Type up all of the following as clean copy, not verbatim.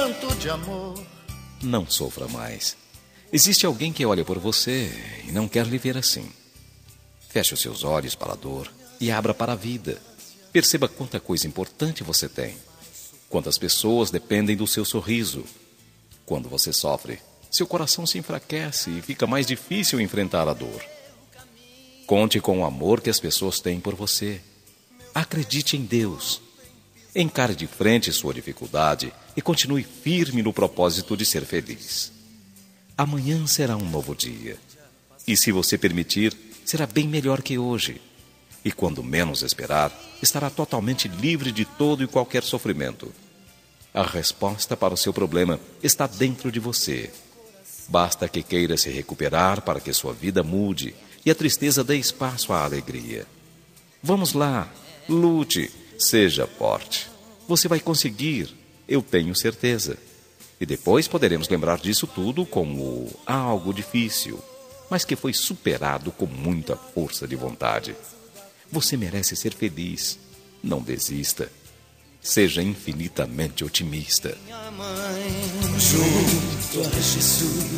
tanto de amor. Não sofra mais. Existe alguém que olha por você e não quer lhe ver assim. Feche os seus olhos para a dor e abra para a vida. Perceba quanta coisa importante você tem. Quantas pessoas dependem do seu sorriso. Quando você sofre, seu coração se enfraquece e fica mais difícil enfrentar a dor. Conte com o amor que as pessoas têm por você. Acredite em Deus. Encare de frente sua dificuldade e continue firme no propósito de ser feliz. Amanhã será um novo dia. E se você permitir, será bem melhor que hoje. E quando menos esperar, estará totalmente livre de todo e qualquer sofrimento. A resposta para o seu problema está dentro de você. Basta que queira se recuperar para que sua vida mude e a tristeza dê espaço à alegria. Vamos lá, lute, seja forte. Você vai conseguir, eu tenho certeza. E depois poderemos lembrar disso tudo como algo difícil, mas que foi superado com muita força de vontade. Você merece ser feliz. Não desista. Seja infinitamente otimista. Minha mãe, junto a Jesus.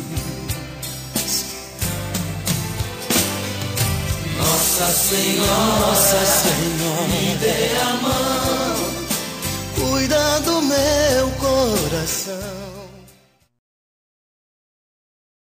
Nossa Senhora, me dê a mão, cuida do meu coração.